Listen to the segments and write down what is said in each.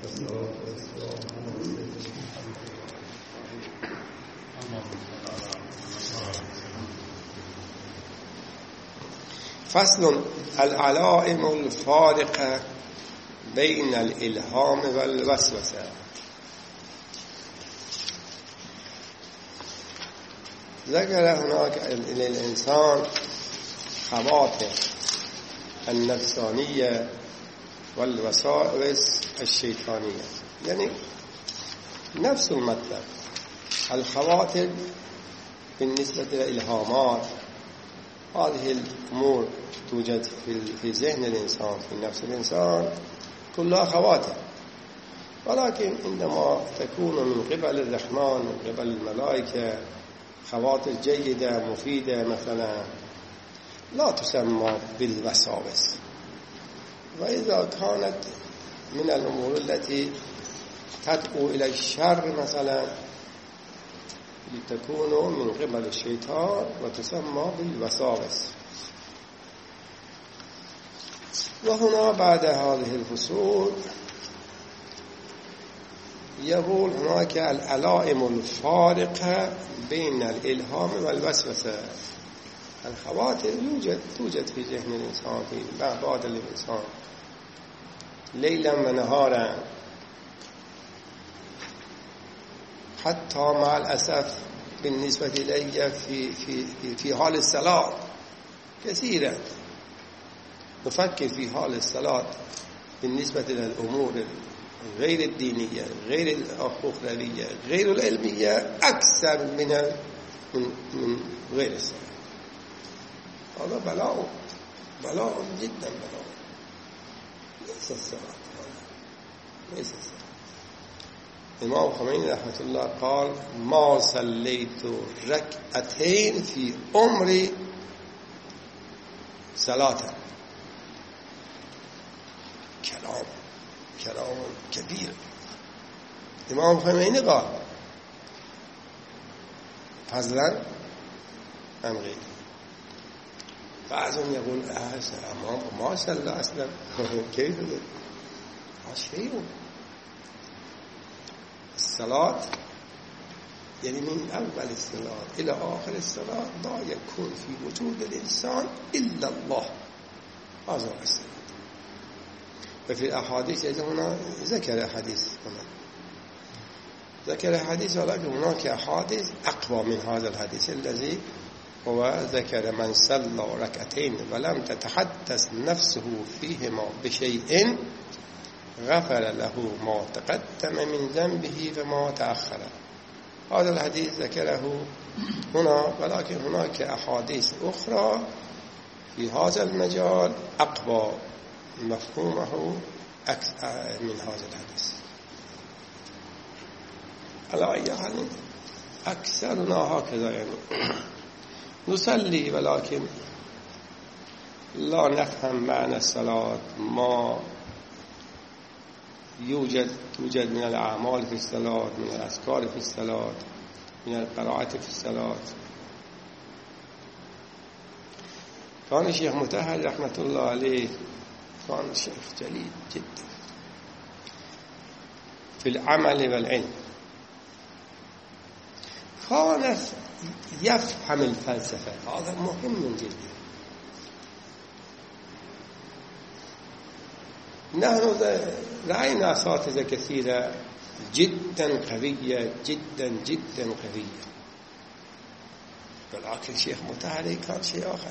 فصل العلائم الفارقة بين الإلهام والوسوسة. ذكر هناك للإنسان خواطر النفسانية والوساوس الشيطانية، يعني نفس المطلب. الخواطر بالنسبة للإلهامات، هذه الأمور توجد في ذهن الإنسان، في نفس الإنسان، كلها خواطر، ولكن عندما تكون من قبل الرحمن، من قبل الملائكة، خواطر جيدة مفيدة مثلا، لا تسمى بالوساوس. وإذا كانت من الأمور التي تدعو إلى الشر مثلا، لتكون من قبل الشيطان وتسمى بالوساوس. وهنا بعد هذه الفصول يقول هناك العلائم الفارقة بين الإلهام والوسوسة. الخواطر توجد في ذهن الإنسان، في بعض الإنسان، ليلا ونهارا، حتى مع الأسف بالنسبة إلي في حال الصلاة كثيرا نفكر في حال الصلاة بالنسبة للأمور غير الدينية، غير الأخروية، غير العلمية، أكثر من غير الصلاة. هذا بلاء جدا بلاء. ليس الصلاة، ليس الصلاة. امام خمینی رحمة الله قال: ما صليت ركعتين في عمري صلاة. كلام كبير. امام خمینی قال فضلا عن غيره. بعضهم يقول ما صلى اصلا. كيف ده؟ شيء. الصلاة يعني من أول الصلاة إلى آخر الصلاة لا يكون في وجود الإنسان إلا الله. هذا هو الصلاة. وفي الأحاديث هنا ذكر حديث هنا ذكر حديث، ولكن هناك أحاديث أقوى من هذا الحديث الذي هو ذكر: من صلى ركعتين ولم تتحدث نفسه فيهما بشيء غفر له ما تقدم من ذنبه وما تأخر. هذا الحديث ذكره هنا، ولكن هناك أحاديث أخرى في هذا المجال أقوى مفهومه من هذا الحديث. على أي حال أكثرنا هكذا، يعني نصلي ولكن لا نفهم معنى الصلاة، ما توجد من الأعمال في الصلاة، من الأذكار في الصلاة، من القراءة في الصلاة. كان الشيخ مطهر رحمة الله عليه كان شيخ جليل جدا في العمل والعلم. كان يفهم الفلسفة، هذا مهم جدا. نحن رأينا أساتذة كثيرة جدا قوية، جدا جدا قوية، ولكن شيخ مطهري كان شيء آخر.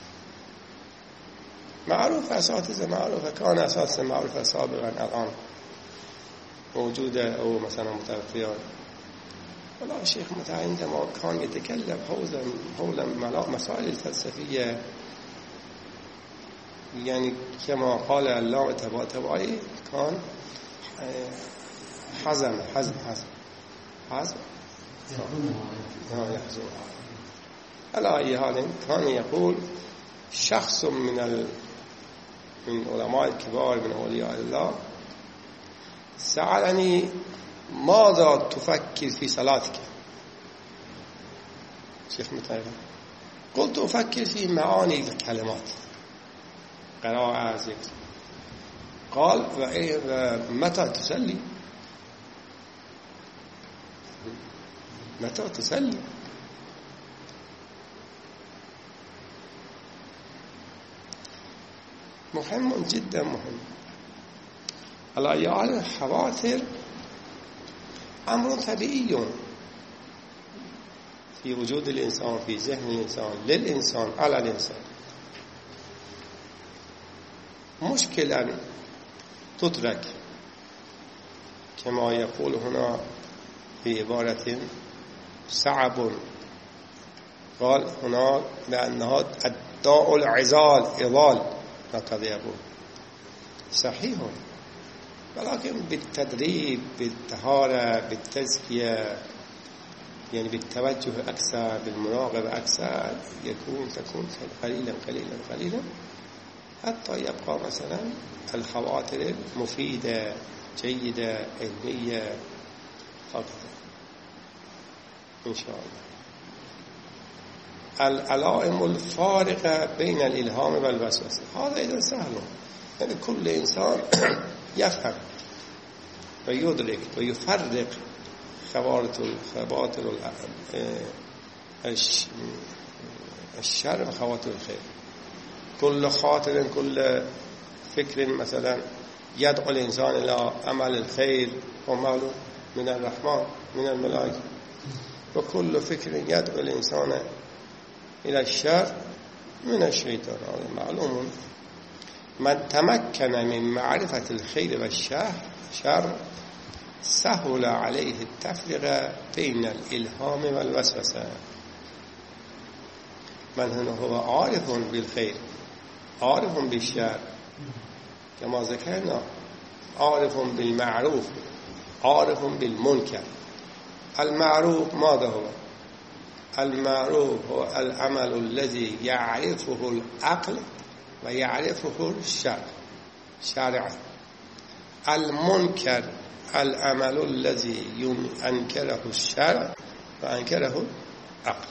معروف أساتذة معروفة، كان أساتذة معروفة سابقا الآن موجودة أو مثلا متوفيان. ولا الشيخ مطهري عندما كان يتكلم حول مسائل الفلسفية، يعني كما قال الله طباطبائي كان حزم على أي حال كان يقول: شخص من علماء الكبار من أولياء الله سألني: ماذا تفكر في صلاتك؟ شيخ مطهري: قلت: أفكر في معاني الكلمات، قراءة، ذكر. قال متى تسلي؟ متى تسلي؟ مهم جدا مهم. على الخواطر أمر طبيعي في وجود الإنسان، في ذهن الإنسان، للإنسان، على الإنسان. مشكلة تترك كما يقول هنا في عبارة صعب. قال هنا لأنها الداء العزال إضال نتذيبه صحيح، ولكن بالتدريب، بالطهارة، بالتزكية، يعني بالتوجه أكثر، بالمراقبة أكثر، تكون قليلا قليلا قليلا حتى يبقى مثلا الخواطر المفيدة جيدة علمية هكذا إن شاء الله. العلائم الفارقة بين الإلهام والوسوسة هذا إذا سهل، يعني كل إنسان يفهم ويدرك ويفرق خواطر الشر وخواطر الخير. كل خاطر، كل فكر مثلا يدعو الإنسان إلى عمل الخير وماله من الرحمن من الملائكة، وكل فكر يدعو الإنسان إلى الشر من الشيطان. هذا معلوم. من تمكن من معرفة الخير والشر سهل عليه التفرقة بين الإلهام والوسوسة. من هو عارف بالخير عارف بالشر كما ذكرنا، عارف بالمعروف عارف بالمنكر. المعروف ماذا هو؟ المعروف هو العمل الذي يعرفه العقل ويعرفه الشرع شرعا. المنكر العمل الذي أنكره الشرع وأنكره العقل.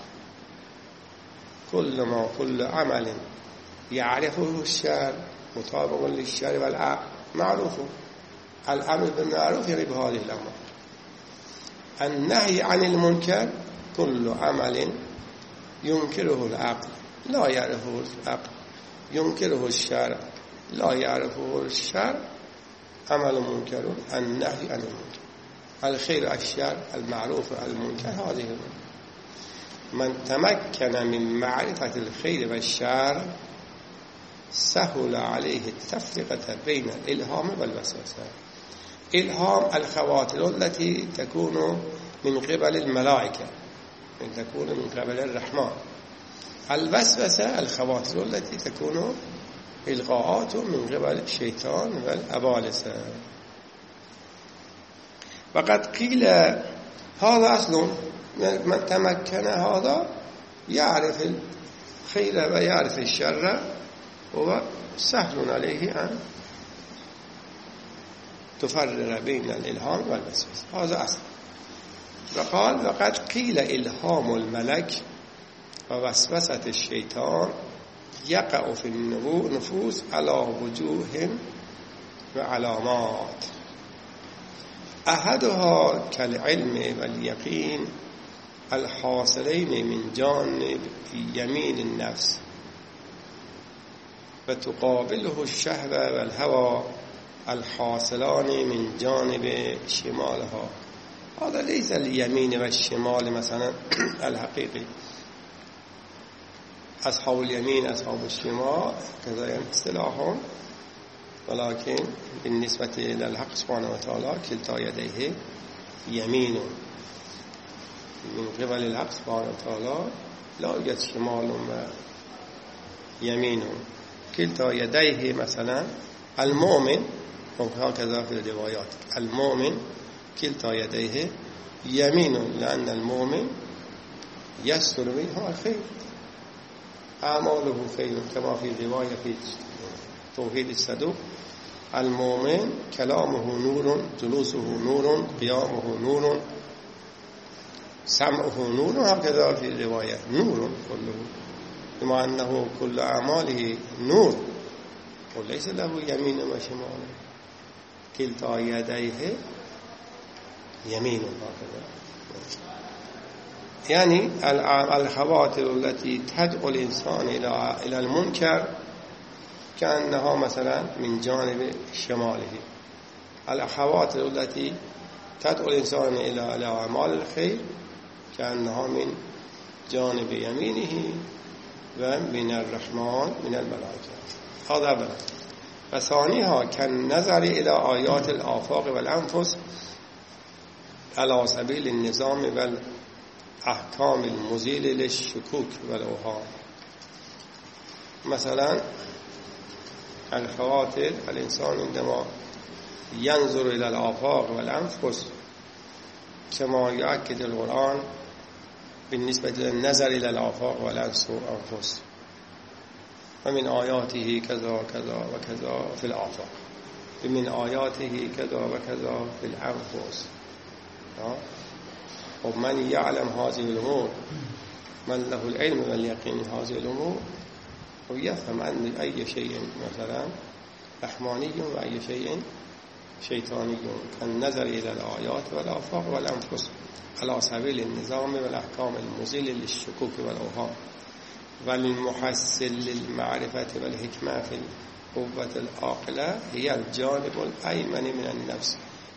كل عمل يعرفه الشرع مطابق للشرع والعقل معروفه. الأمر بالمعروف يعني بهذه الأمر. النهي عن المنكر كل عمل ينكره العقل لا يعرفه العقل، ينكره الشرع لا يعرفه الشرع، عمل منكر. النهي عن المنكر، الخير الشر، المعروف المنكر، هذه من تمكن من معرفة الخير والشر سهل عليه التفرقة بين الإلهام والوسوسة. إلهام الخواطر التي تكون من قبل الملائكة، تكون من قبل الرحمن. الوسوسة الخواطر التي تكون إلغاءات من قبل الشيطان والأبالسة. وقد قيل هذا أصل من تمكن هذا يعرف الخير ويعرف الشر هو سهل عليه أن تفرق بين الإلهام والوسوسة. هذا أصل. وقال وقد قيل إلهام الملك ووسوسة الشيطان يقع في النفوس على وجوه وعلامات، أحدها كالعلم واليقين الحاصلين من جانب يمين النفس، وتقابله الشهوة والهوى الحاصلان من جانب شمالها. هذا ليس اليمين والشمال مثلا الحقيقي، أصحاب اليمين أصحاب الشمال كذا اصطلاحهم، ولكن بالنسبة إلى الحق سبحانه وتعالى كلتا يديه يمين. من قبل الحق سبحانه وتعالى لا يوجد شمال ويمين، كلتا يديه. مثلا المؤمن وهكذا في الروايات المؤمن كلتا يديه يمين، لأن المؤمن يسر منه الخير، أعماله خير، كما في رواية في توحيد الصدوق المؤمن كلامه نور، جلوسه نور، قيامه نور، سمعه نور، هكذا في الرواية نور كله، بما أنه كل أعماله نور وليس له يمين وشمال. كلتا يديه يمين هكذا. يعني الخواطر التي تدعو الإنسان إلى المنكر كأنها مثلا من جانب شماله، الخواطر التي تدعو الإنسان إلى أعمال الخير كأنها من جانب يمينه ومن الرحمن من الملائكة. هذا أولا. وثانيها كالنظر إلى آيات الآفاق والأنفس على سبيل النظام والأحكام المزيل للشكوك والأوهام. مثلا الخواطر، الإنسان عندما ينظر إلى الآفاق والأنفس كما يؤكد القرآن بالنسبة للنظر إلى الآفاق والأنفس، ومن آياته كذا وكذا وكذا في الآفاق، ومن آياته كذا وكذا في الأنفس. ومن يعلم هذه الأمور، من له العلم واليقين هذه الأمور، ويفهم أن أي شيء مثلا رحماني وأي شيء شيطاني، كالنظر إلى الآيات والآفاق والأنفس على سبيل النظام والأحكام المزيل للشكوك والأوهام والمحسن للمعرفة والحكمة في القوة العاقلة هي الجانب الأيمن من النفس،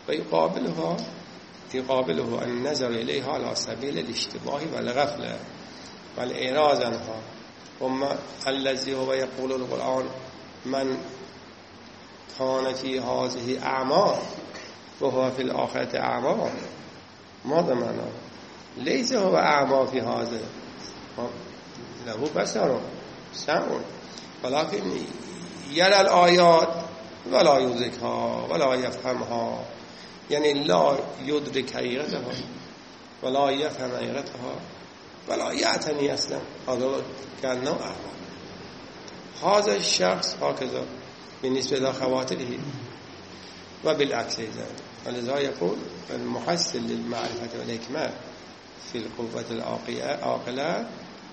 ويقابله النظر إليها على سبيل الاشتباه والغفلة والإعراض عنها. وما الذي هو يقول القرآن من كان في هذه أعمى وهو في الآخرة أعمى، ماذا معناه؟ ليس هو أعمى في هذا، له بصر سمع، ولكن يرى الآيات ولا يدركها ولا يفهمها، يعني لا يدرك حقيقتها ولا يفهم حقيقتها ولا يعتني أصلا، هذا كأنه أعمى. هذا الشخص هكذا بالنسبة لخواطره، وبالعكس ولذا يقول المحسن للمعرفة والحكمة في القوة العاقلة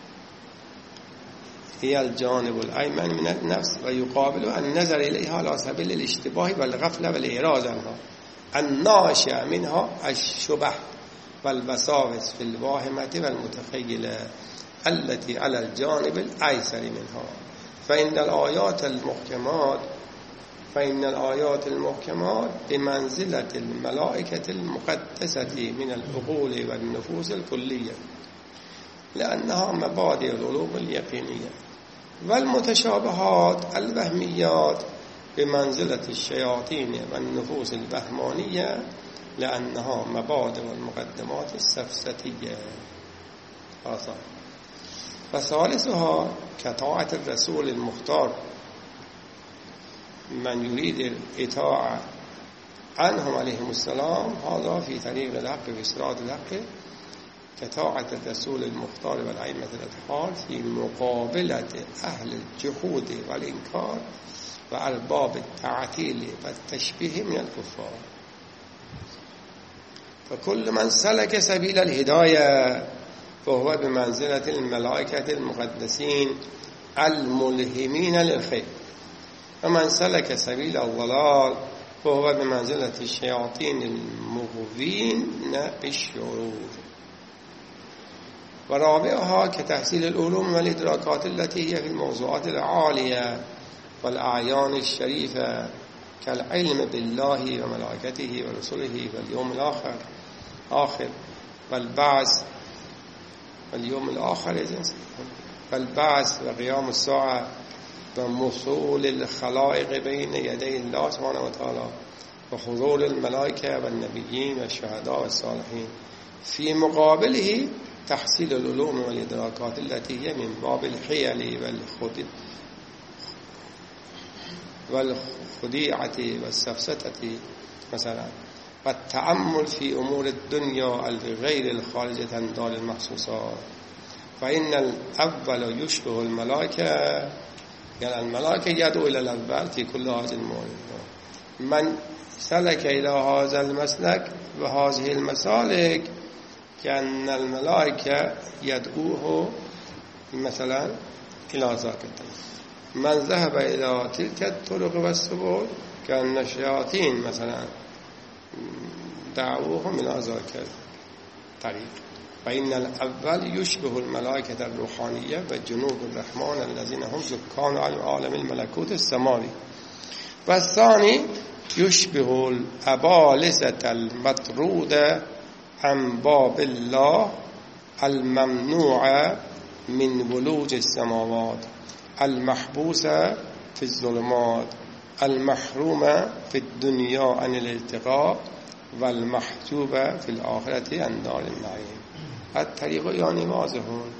هي الجانب الأيمن من النفس، ويقابل النظر إليها على سبيل الاشتباه والغفلة والإعراض عنها الناشئ منها الشبه والوساوس في الواهمة والمتخيلة التي على الجانب الأيسر منها. فإن الآيات المحكمات بمنزلة الملائكة المقدسة من العقول والنفوس الكلية، لأنها مبادئ العلوم اليقينية، والمتشابهات الوهميات بمنزلة الشياطين والنفوس الوهمانية، لأنها مبادئ والمقدمات السفسطية. وثالثها كطاعة الرسول المختار، من يريد الإطاعة عنهم عليهم السلام هذا في طريق الحق في صراط الحق، كطاعة الرسول المختار والأئمة الأطهار في مقابلة أهل الجحود والإنكار وأرباب التعطيل والتشبيه من الكفار. فكل من سلك سبيل الهداية فهو بمنزلة الملائكة المقدسين الملهمين للخير، ومن سلك سبيل الضلال فهو بمنزلة الشياطين المغوين بالشرور. ورابعها كتحصيل العلوم والإدراكات التي هي في الموضوعات العالية والأعيان الشريفة، كالعلم بالله وملائكته ورسله واليوم الآخر والبعث واليوم الآخر والبعث وقيام الساعة ومصول الخلائق بين يدي الله سبحانه وتعالى وحضور الملائكة والنبيين والشهداء والصالحين. في مقابله تحصيل العلوم والإدراكات التي هي من باب الحيل والخديعة والسفسطة مثلا، والتأمل في أمور الدنيا الغير الخارجة عن دار المخصوصات. فإن الأول يشبه الملائكة، يعني الملائكة يدعو إلى الأول في كل هذه الموارد. من سلك إلى هذا المسلك وهذه المسالك كأن الملائكة يدعوه مثلا إلى ذاك الطريق. من ذهب الى تلك الطرق والسبل كان الشياطين مثلا دعوهم الى ذاك الطريق. فإن الأول يشبه الملائكة الروحانية وجنود الرحمن الذين هم سكان عالم الملكوت السماوي. والثاني يشبه الأبالسة المطرودة عن باب الله الممنوع من ولوج السماوات المحبوسة في الظلمات المحرومة في الدنيا عن الالتقاء والمحجوبة في الآخرة عن دار النعيم. الطريق يعني واضح.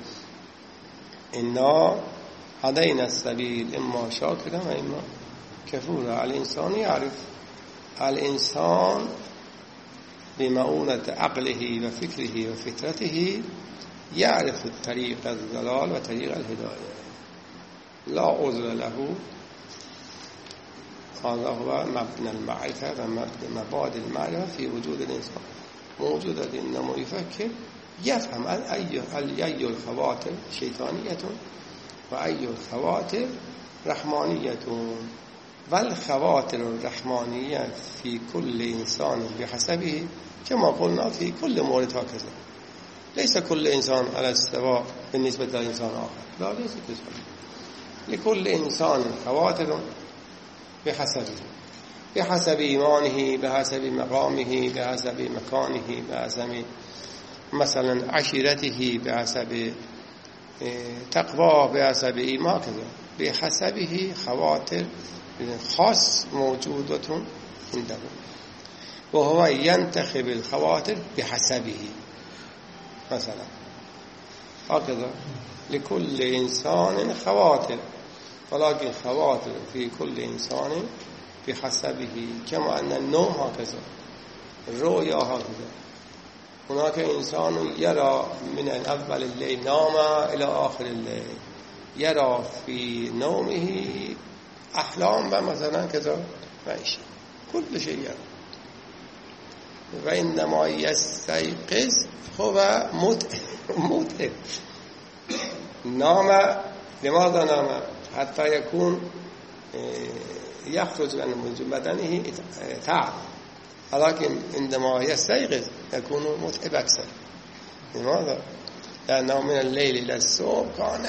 إنا هدينا السبيل إما شاكرا وإما كفورا. الإنسان يعرف، الإنسان بمعونة عقله وفكره وفطرته يعرف طريق الضلال وطريق الهداية، لا عذر له. هذا هو مبنى المعرفة ومبادئ المعرفة في وجود الإنسان. موجودة إنما يفكر يفهم أي الخواطر شيطانية وأي الخواطر رحمانية. والخواطر الرحمانية في كل إنسان بحسبه كما قلنا في كل مورد هكذا. ليس كل إنسان على السواء بالنسبة لإنسان آخر، لا ليس كذلك. لكل إنسان خواطر بحسب إيمانه، بحسب مقامه، بحسب مكانه، بحسب مثلا عشيرته، بحسب تقوى، بحسب إيمان كذا. بحسبه خواطر خاص موجودة عنده، وهو ينتخب الخواطر بحسبه مثلا هكذا. لكل إنسان خواطر، ولكن خواطر في كل إنسان بحسبه. كما أن النوم هكذا، الرؤيا هكذا. هناك إنسان يرى من أول الليل نام إلى آخر الليل، يرى في نومه أحلام مثلا كذا ماشي، كل شيء يرى. وإنما يستيقظ هو متعب. نام. لماذا نام؟ حتى يكون يخرج من بدنه تعب، ولكن عندما يستيقظ يكون متعب أكثر. لماذا؟ لأنه من الليل إلى الصبح كان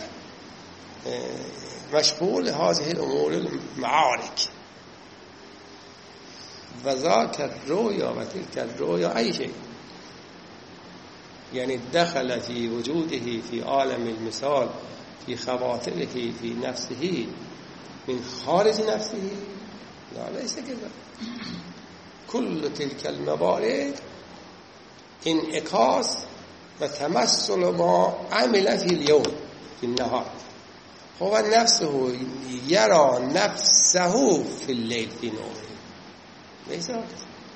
مشغول هذه الأمور المعارك. وذاك الرؤيا وتلك الرؤيا أي شيء، يعني دخل في وجوده في عالم المثال، في خواطره، في نفسه من خارج نفسه. لا ليس كذا. كل تلك الموارد انعكاس وتمثل ما عمل في اليوم في النهار. هو نفسه يرى نفسه في الليل في نومه، ليس هكذا.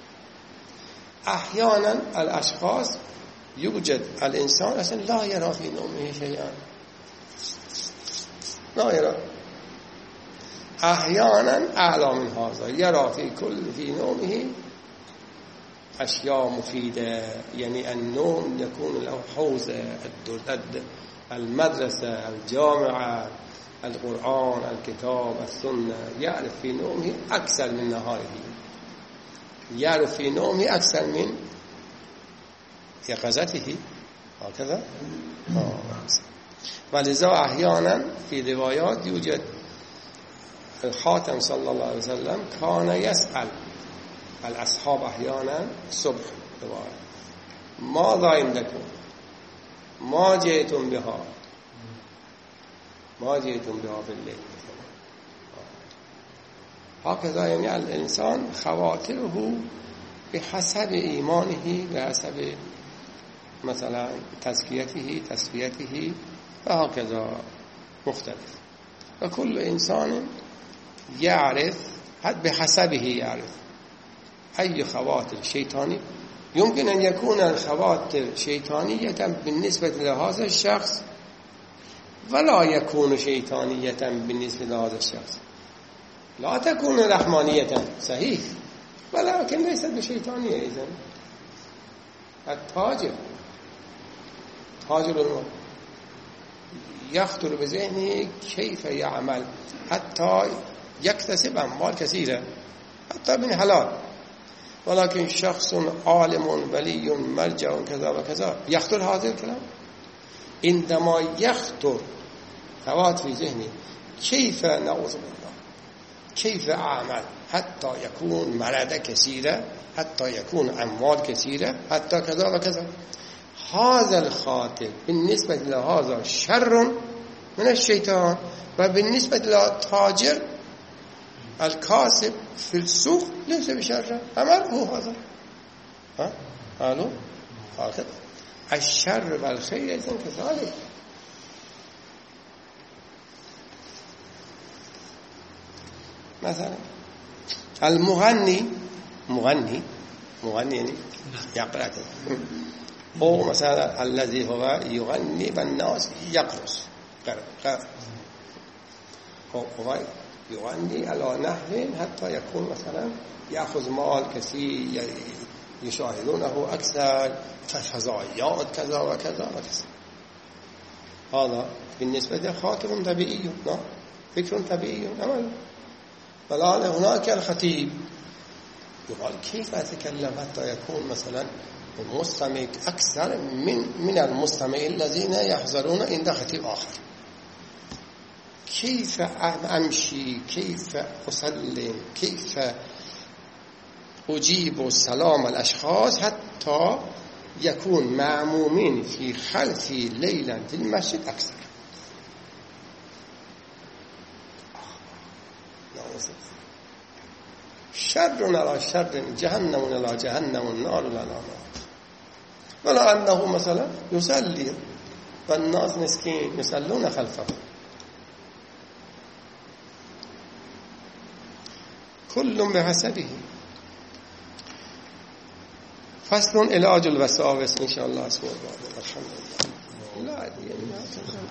أحيانا الأشخاص يوجد الإنسان أصلا لا يرى في نومه شيئا، لا يرى. أحيانا أعلى من هذا، يرى في نومه أشياء مفيدة. يعني النوم يكون له حوزة، المدرسة، الجامعة، القرآن، الكتاب، السنة. يعرف في نومه أكثر من نهاره، يعرف في نومه أكثر من يقظته هكذا. ولذا أحيانا في روايات يوجد الخاتم صلى الله عليه وسلم كان يسأل الأصحاب أحيانا الصبح ماذا عندكم؟ ما جئتم بها؟ ما جئتم بها في الليل؟ هكذا. يعني الإنسان خواطره بحسب إيمانه، بحسب مثلا تزكيته، تسويته، وهكذا مختلف. وكل إنسان يعرف بحسبه، يعرف أي خواطر شيطاني. يمكن أن يكون الخواطر شيطانية بالنسبة لهذا الشخص ولا يكون شيطانية بالنسبة لهذا الشخص. لا تكون رحمانية صحيح، ولكن ليست بشيطانية. إذن التاجر، تاجر المال، يخطر بذهنه كيف يعمل حتى يكتسب أموال كثيرة حتى من حلال، ولكن شخص عالم ولي مرجع كذا وكذا يخطر هذا الكلام. عندما يخطر فوات في ذهني كيف نعوذ بالله كيف أعمل حتى يكون مرض كثيرة، حتى يكون أموال كثيرة، حتى كذا وكذا، هذا الخاطر بالنسبة لهذا شر من الشيطان، وبالنسبة للتاجر الكاسب في السوق ليس بشر، عمله هذا. قالوا هكذا الشر والخير أيضا كذلك. مثلا المغني يعني يقرأ كذا، أو مثلا الذي هو يغني والناس يقرص، هو يغني على نحو حتى يكون مثلا يأخذ مال كثير يشاهدونه أكثر، فضائيات كذا وكذا وكذا. هذا بالنسبة لخاطر طبيعي، فكر طبيعي عمل. والآن هناك الخطيب يقول كيف أتكلم حتى يكون مثلا المستمع أكثر من المستمعين الذين يحضرون عند خطيب آخر. كيف أمشي، كيف أسلم، كيف أجيب سلام الأشخاص حتى يكون معمومين في خلفي ليلا في المسجد أكثر. شر على شر، جهنم على جهنم، النار على نار. ولا أنه مثلا يصلي والناس مسكين يصلون خلفه. كل بحسبه. فصل علاج الوساوس إن شاء الله. الحمد لله. لا